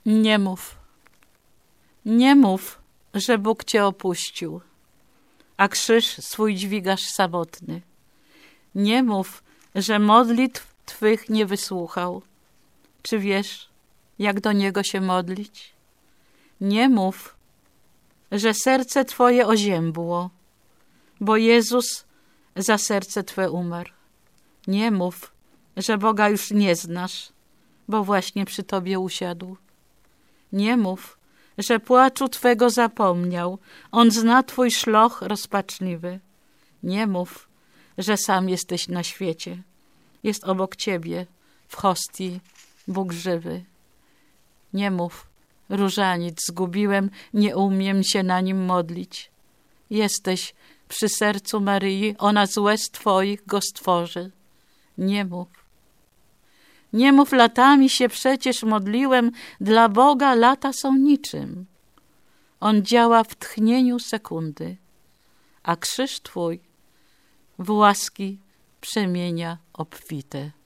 Nie mów, że Bóg cię opuścił, a krzyż swój dźwigasz samotny. Nie mów, że modlitw twych nie wysłuchał. Czy wiesz, jak do Niego się modlić? Nie mów, że serce twoje oziębło, bo Jezus za serce twe umarł. Nie mów, że Boga już nie znasz, bo właśnie przy tobie usiadł. Nie mów, że płaczu twego zapomniał, On zna twój szloch rozpaczliwy. Nie mów, że sam jesteś na świecie, jest obok ciebie w hostii Bóg żywy. Nie mów, różaniec zgubiłem, nie umiem się na nim modlić. Jesteś przy sercu Maryi, ona z łez twoich go stworzy. Nie mów. Nie mów, latami się przecież modliłem, dla Boga lata są niczym. On działa w tchnieniu sekundy, a krzyż twój w łaski przemienia obfite.